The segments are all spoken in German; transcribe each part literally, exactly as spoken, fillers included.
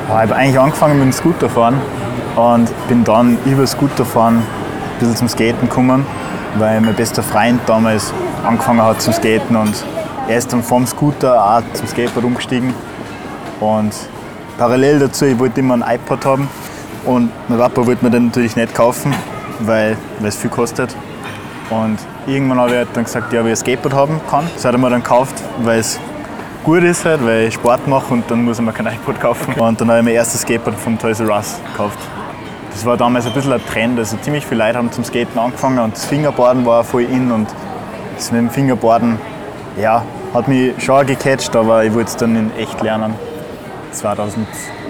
Ich habe eigentlich angefangen mit dem Scooterfahren und bin dann über Scooterfahren ein bisschen zum Skaten gekommen, weil mein bester Freund damals angefangen hat zum Skaten und er ist dann vom Scooter auch zum Skateboard umgestiegen. Und parallel dazu, ich wollte immer ein iPod haben und mein Papa wollte mir den natürlich nicht kaufen, weil, weil es viel kostet. Und irgendwann habe ich halt dann gesagt, ja, ob ich ein Skateboard haben kann. Das hat er mir dann gekauft, weil es gut ist, halt, weil ich Sport mache und dann muss ich mir kein iPod kaufen. Und dann habe ich mein erstes Skateboard vom Toys R Us gekauft. Das war damals ein bisschen ein Trend, also ziemlich viele Leute haben zum Skaten angefangen und das Fingerboarden war voll in und das mit dem Fingerboarden, ja, hat mich schon gecatcht, aber ich wollte es dann in echt lernen. zweitausendzehn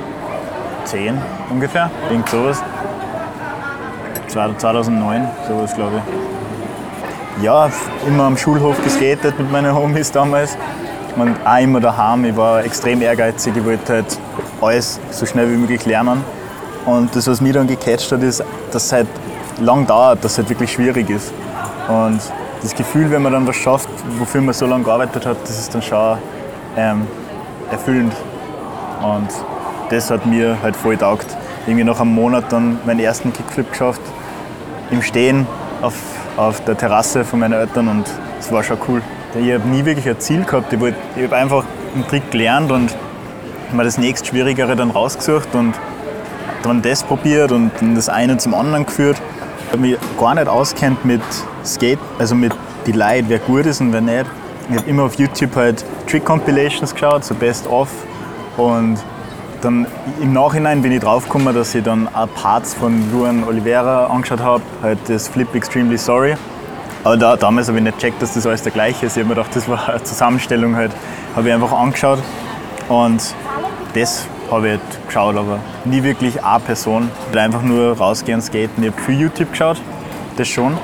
ungefähr, irgend sowas. zweitausendneun, sowas glaube ich. Ja, immer am Schulhof geskatet mit meinen Homies damals. Und auch immer daheim. Ich war extrem ehrgeizig, ich wollte halt alles so schnell wie möglich lernen. Und das, was mich dann gecatcht hat, ist, dass es halt lang dauert, dass es halt wirklich schwierig ist. Und das Gefühl, wenn man dann was schafft, wofür man so lange gearbeitet hat, das ist dann schon ähm, erfüllend. Und das hat mir halt voll getaugt. Irgendwie nach einem Monat dann meinen ersten Kickflip geschafft, im Stehen auf, auf der Terrasse von meinen Eltern und es war schon cool. Ich habe nie wirklich ein Ziel gehabt, ich, wollt, ich habe einfach einen Trick gelernt und mir das nächst Schwierigere dann rausgesucht und dann das probiert und das eine zum anderen geführt. Ich habe mich gar nicht auskennt mit Skate, also mit den Leuten, wer gut ist und wer nicht. Ich habe immer auf YouTube halt Trick-Compilations geschaut, so Best-of. Und dann im Nachhinein bin ich draufgekommen, dass ich dann auch Parts von Luan Oliveira angeschaut habe, halt das Flip Extremely Sorry. Aber da, damals habe ich nicht gecheckt, dass das alles der gleiche ist. Ich habe mir gedacht, das war eine Zusammenstellung halt. Habe ich einfach angeschaut und das habe ich halt geschaut, aber nie wirklich eine Person. Ich will einfach nur rausgehen, skaten. Ich habe viel YouTube geschaut, das schon.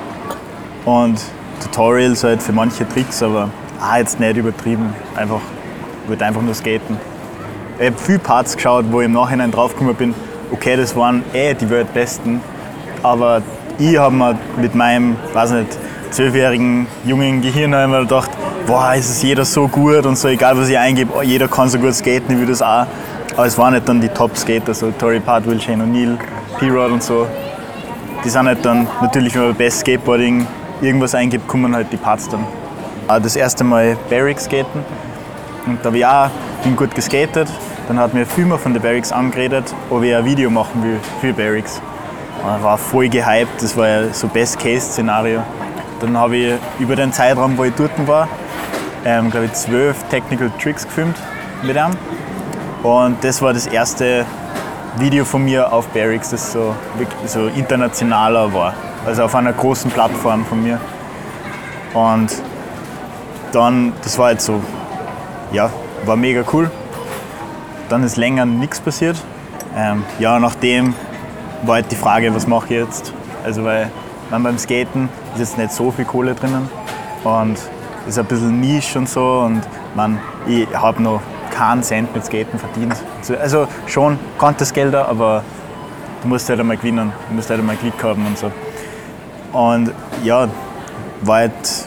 Und Tutorials halt für manche Tricks, aber auch jetzt nicht übertrieben. Einfach, ich wollte einfach nur skaten. Ich habe viele Parts geschaut, wo ich im Nachhinein draufgekommen bin, okay, das waren eh die Weltbesten, aber ich habe mir mit meinem, weiß nicht, zwölfjährigen jungen Gehirn habe ich mir gedacht, boah, ist es jeder so gut und so, egal was ich eingebe, jeder kann so gut skaten, ich will das auch. Aber es waren nicht dann die Top-Skater, so Torrey Pardwell, Shane O'Neill, P-Rod und so. Die sind halt dann natürlich, wenn man Best Skateboarding irgendwas eingibt, kommen halt die Parts dann. Das erste Mal Barrick skaten und da habe ich auch, bin gut geskatet. Dann hat mir ein Filmer von den Barricks angeredet, ob ich ein Video machen will für Barricks. Und war voll gehypt, das war ja so Best-Case-Szenario. Dann habe ich über den Zeitraum, wo ich dort war, ähm, glaube ich, zwölf Technical Tricks gefilmt mit ihm. Und das war das erste Video von mir auf Barricks, das so, so internationaler war. Also auf einer großen Plattform von mir. Und dann, das war jetzt so, ja, war mega cool. Dann ist länger nichts passiert. Ähm, ja, nachdem war halt die Frage, was mache ich jetzt? Also weil man beim Skaten ist jetzt nicht so viel Kohle drinnen und ist ein bisschen Nische und so und man, ich habe noch keinen Cent mit Skaten verdient. Also schon Contest-Gelder, aber du musst halt einmal gewinnen, du musst halt einmal Glück haben und so. Und ja, war halt,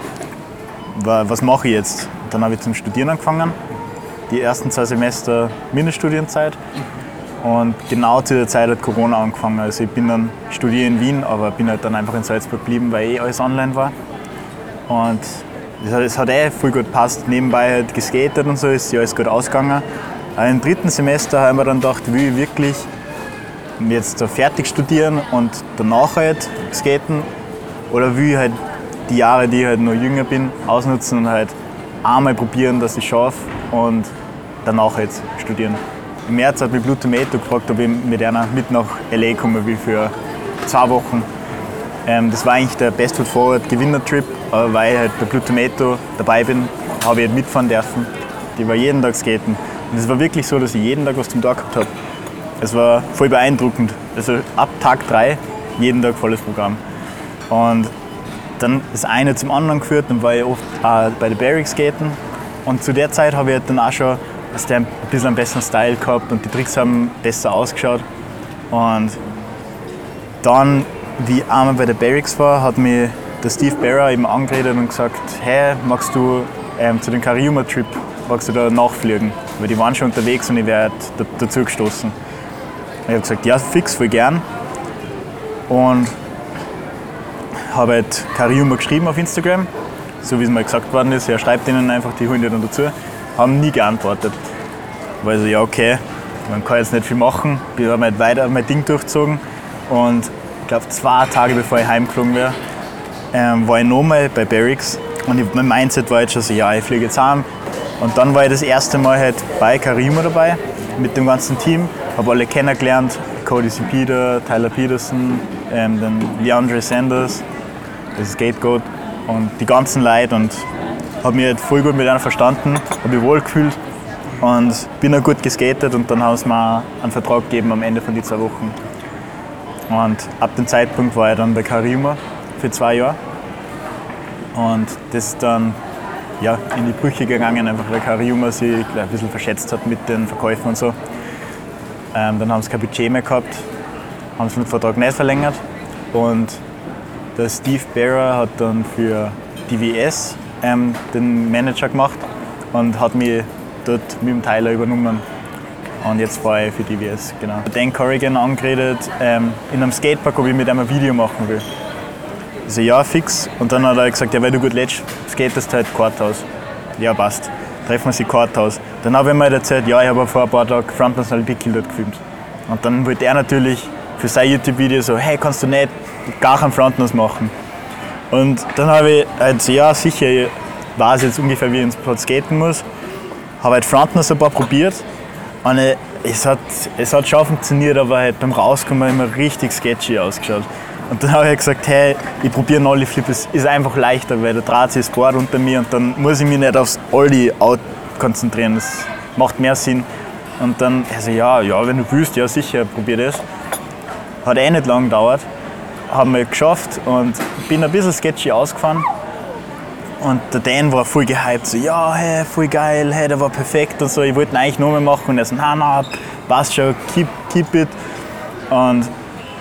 war, was mache ich jetzt? Dann habe ich zum Studieren angefangen. Die ersten zwei Semester Mindeststudienzeit und genau zu der Zeit hat Corona angefangen. Also ich bin dann studiere in Wien, aber bin halt dann einfach in Salzburg geblieben, weil eh alles online war. Und es hat, es hat eh voll gut gepasst. Nebenbei halt geskatet und so, ist ja alles gut ausgegangen. Aber im dritten Semester haben wir dann gedacht, will ich wirklich jetzt so fertig studieren und danach halt skaten oder will ich halt die Jahre, die ich halt noch jünger bin, ausnutzen und halt einmal probieren, dass ich es schaffe und danach jetzt studieren. Im März hat mich Blue Tomato gefragt, ob ich mit einer mit nach L A kommen will für zwei Wochen. Ähm, das war eigentlich der Best Foot Forward Gewinner-Trip, aber weil ich halt bei Blue Tomato dabei bin, habe ich halt mitfahren dürfen. Die war jeden Tag skaten. Und es war wirklich so, dass ich jeden Tag was zum Tag gehabt habe. Es war voll beeindruckend. Also ab Tag drei jeden Tag volles Programm. Und dann das eine zum anderen geführt, dann war ich oft äh, bei den Barricks skaten. Und zu der Zeit habe ich dann auch schon also ein bisschen einen besseren Style gehabt und die Tricks haben besser ausgeschaut. Und dann, wie ich einmal bei den Barricks war, hat mich der Steve Berra eben angeredet und gesagt, hey, magst du ähm, zu dem Cariuma-Trip, magst du da nachfliegen? weil die waren schon unterwegs und ich wäre halt dazu gestoßen. Ich habe gesagt, ja, fix, voll gern. Und habe halt Cariuma geschrieben auf Instagram, so wie es mir gesagt worden ist. Er schreibt ihnen einfach, die holen die dann dazu. Haben nie geantwortet. Weil so, ja, okay, man kann jetzt nicht viel machen. Ich habe halt weiter mein Ding durchgezogen. Und ich glaube, zwei Tage bevor ich heimgeflogen wäre, ähm, war ich nochmal bei Barracks. Und ich, mein Mindset war jetzt schon so, ja, ich fliege jetzt heim. Und dann war ich das erste Mal halt bei Cariuma dabei, mit dem ganzen Team. Habe alle kennengelernt, Cody Sepeda, Tyler Peterson, ähm, dann Leandre Sanders, das Scapegoat und die ganzen Leute. Und habe mich halt voll gut mit einer verstanden, habe mich wohl gefühlt und bin auch gut geskatet. Und dann haben sie mir einen Vertrag gegeben am Ende von den zwei Wochen. Und ab dem Zeitpunkt war ich dann bei Cariuma für zwei Jahre. Und das ist dann ja, in die Brüche gegangen, einfach weil Cariuma sich ein bisschen verschätzt hat mit den Verkäufen und so. Ähm, dann haben sie kein Budget mehr gehabt, haben sie den Vertrag nicht verlängert. Und der Steve Barra hat dann für D V S ähm, den Manager gemacht und hat mich dort mit dem Tyler übernommen. Und jetzt fahre ich für D V S, genau. Dan Corrigan angeredet, ähm, in einem Skatepark, ob ich mit ihm ein Video machen will. Ich so, ja, fix. Und dann hat er gesagt, ja, weil du gut lädst, skatest halt Courthouse. Ja, passt. Treffen wir sich Courthouse. Dann habe ich mir halt erzählt, ja, ich habe vor ein paar Tagen Frontman Big Kill dort gefilmt. Und dann wollte er natürlich für sein YouTube-Video so, hey, kannst du nicht gar keinen Frontnose machen? Und dann habe ich halt so, ja, sicher, ich weiß jetzt ungefähr, wie ich ins Platz skaten muss. Habe halt Frontnose ein paar probiert. Und es hat, es hat schon funktioniert, aber halt beim Rauskommen immer richtig sketchy ausgeschaut. Und dann habe ich gesagt, hey, ich probiere einen Ollie-Flip, es ist einfach leichter, weil der Draht ist Board unter mir und dann muss ich mich nicht aufs Ollie-Out konzentrieren, das macht mehr Sinn. Und dann, also ja, ja, wenn du willst, ja sicher, probier das. Hat eh nicht lange gedauert, haben wir geschafft und bin ein bisschen sketchy ausgefahren. Und der Dan war voll gehypt, so, ja, hey, voll geil, hey, der war perfekt und so. Ich wollte ihn eigentlich noch mehr machen und er so, nein, nein, passt schon, keep, keep it. Und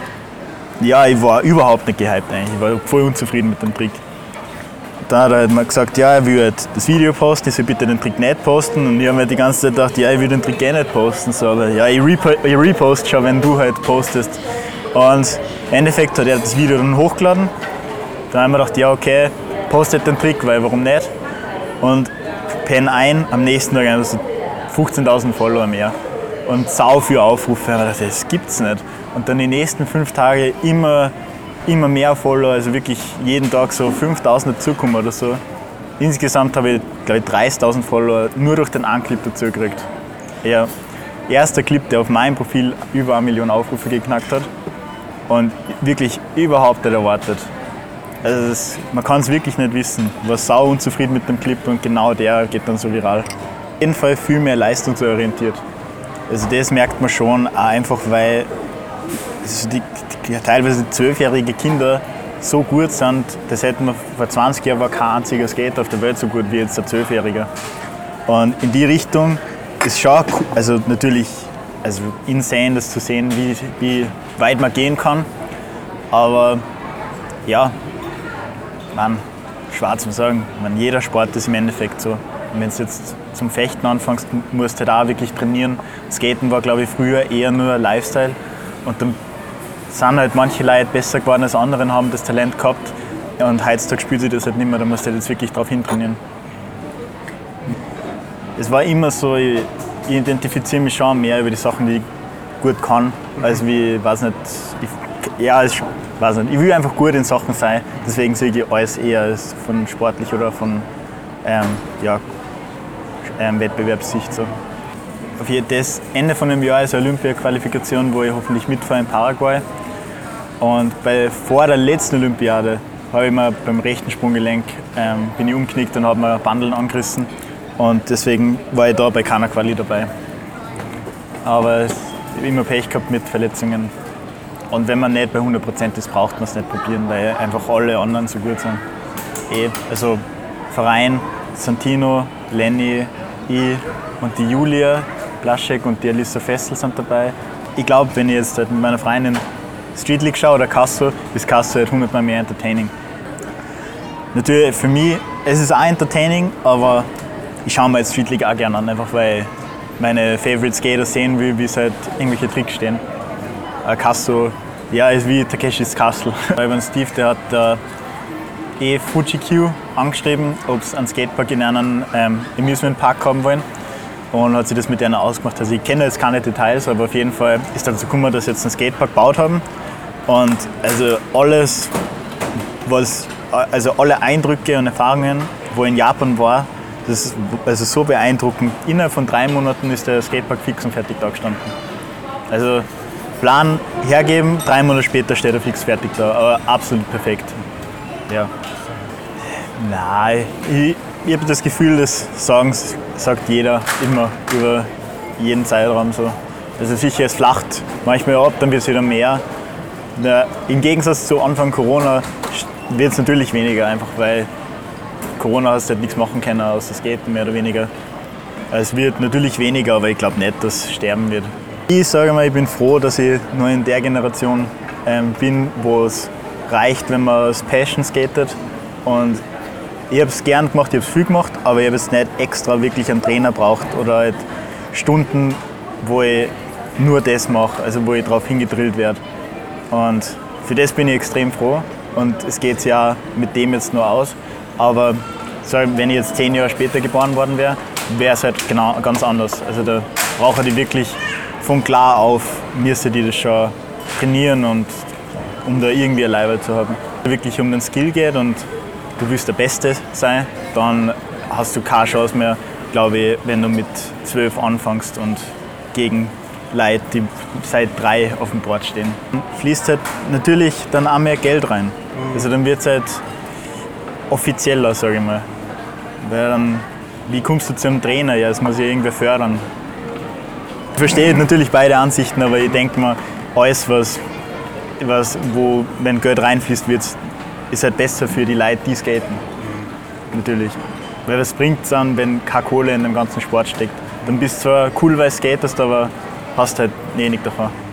ja, ich war überhaupt nicht gehypt eigentlich, ich war voll unzufrieden mit dem Trick. Dann hat er halt mal gesagt, ja, er will halt das Video posten, ich soll bitte den Trick nicht posten. Und ich habe mir die ganze Zeit gedacht, ja, ich will den Trick eh nicht posten. So, aber ja, ich, repo ich repost schon, wenn du halt postest. Und im Endeffekt hat er das Video dann hochgeladen. Dann haben wir gedacht, ja, okay, postet den Trick, weil warum nicht? Und pen ein, am nächsten Tag also fünfzehntausend Follower mehr. Und sau viele Aufrufe. Und ich dachte, das gibt's nicht. Und dann die nächsten fünf Tage immer, immer mehr Follower, also wirklich jeden Tag so fünftausend dazukommen oder so. Insgesamt habe ich, glaube ich, dreißigtausend Follower nur durch den einen Clip dazu gekriegt. Ja, erster Clip, der auf meinem Profil über eine Million Aufrufe geknackt hat. Und wirklich überhaupt nicht erwartet. Also das, man kann es wirklich nicht wissen. Ich war sau unzufrieden mit dem Clip und genau der geht dann so viral. Auf jeden Fall viel mehr leistungsorientiert. Also das merkt man schon, auch einfach weil also die, die, teilweise zwölfjährige Kinder so gut sind, das hätten wir vor zwanzig Jahren war kein einziger Skater auf der Welt so gut wie jetzt der Zwölfjährige. Und in die Richtung ist schon also natürlich also insane, das zu sehen, wie, wie weit man gehen kann. Aber ja, man, schwer zu sagen, man, jeder Sport ist im Endeffekt so. Und wenn du jetzt zum Fechten anfängst, musst du halt auch wirklich trainieren. Skaten war, glaube ich, früher eher nur ein Lifestyle. Und dann sind halt manche Leute besser geworden als andere und haben das Talent gehabt. Und heutzutage spielt sich das halt nicht mehr, da musst du halt jetzt wirklich drauf hintrainieren. Es war immer so, ich, ich identifiziere mich schon mehr über die Sachen, die ich gut kann, als wie, weiß nicht, ich, ja, ich, weiß nicht, ich will einfach gut in Sachen sein, deswegen sehe ich alles eher als von sportlich oder von ähm, ja, ähm, Wettbewerbssicht so. Auf das Ende von dem Jahr ist eine Olympia-Qualifikation, wo ich hoffentlich mitfahre in Paraguay. Und bei, vor der letzten Olympiade habe ich mir beim rechten Sprunggelenk ähm, bin ich umknickt und habe mir Bandeln angerissen. Und deswegen war ich da bei keiner Quali dabei. Aber ich habe immer Pech gehabt mit Verletzungen. Und wenn man nicht bei hundert Prozent ist, braucht man es nicht probieren, weil einfach alle anderen so gut sind. Eh, also Verein, Santino, Lenny, ich und die Julia Blaschek und die Alissa Fessel sind dabei. Ich glaube, wenn ich jetzt mit meiner Freundin Street League schaue oder Casso, ist Casso halt hundertmal mehr entertaining. Natürlich für mich, es ist auch entertaining, aber ich schaue mir jetzt Street League auch gerne an, einfach weil meine Favorite Skater sehen will, wie sie halt irgendwelche Tricks stehen. Äh, Kasso, ja, ist wie Takeshis Castle. Beim Steve, der hat äh, eh Fuji-Q angeschrieben, ob sie einen Skatepark in einem ähm, Amusement Park haben wollen. Und hat sich das mit denen ausgemacht. Also ich kenne jetzt keine Details, aber auf jeden Fall ist dazu gekommen, dass sie jetzt einen Skatepark gebaut haben. Und also alles, was, also alle Eindrücke und Erfahrungen, wo ich in Japan war, das ist also so beeindruckend. Innerhalb von drei Monaten ist der Skatepark fix und fertig da gestanden. Also Plan hergeben, drei Monate später steht er fix fertig da, aber absolut perfekt. Ja. Nein, ich, ich habe das Gefühl, das sagen, sagt jeder immer über jeden Zeitraum so. Also sicher, es flacht manchmal ab, dann wird es wieder mehr. Im Gegensatz zu Anfang Corona wird es natürlich weniger, einfach weil Corona hast du halt nichts machen können, außer Skaten mehr oder weniger. Es wird natürlich weniger, aber ich glaube nicht, dass es sterben wird. Ich sage mal, ich bin froh, dass ich noch in der Generation ähm, bin, wo es reicht, wenn man als Passion skatet. Und ich habe es gern gemacht, ich habe es viel gemacht, aber ich habe jetzt nicht extra wirklich einen Trainer braucht oder halt Stunden, wo ich nur das mache, also wo ich darauf hingedrillt werde. Und für das bin ich extrem froh und es geht ja mit dem jetzt nur aus. Aber wenn ich jetzt zehn Jahre später geboren worden wäre, wäre es halt genau ganz anders. Also da brauche ich wirklich von klar auf, müsste die das schon trainieren, und um da irgendwie ein Level zu haben. Wenn es wirklich um den Skill geht und du willst der Beste sein, dann hast du keine Chance mehr, glaube ich, wenn du mit zwölf anfängst und gegen Leute, die seit drei auf dem Board stehen. Fließt halt natürlich dann auch mehr Geld rein. Also dann wird es halt offizieller, sage ich mal. Weil dann, wie kommst du zu einem Trainer? Ja, das muss ja irgendwer fördern. Ich verstehe natürlich beide Ansichten, aber ich denke mir, alles, was, was wo, wenn Geld reinfließt, wird, ist halt besser für die Leute, die skaten. Natürlich. Weil was bringt es dann, wenn keine Kohle in dem ganzen Sport steckt? Dann bist du zwar cool, weil du skatest, aber hast halt wenig davon.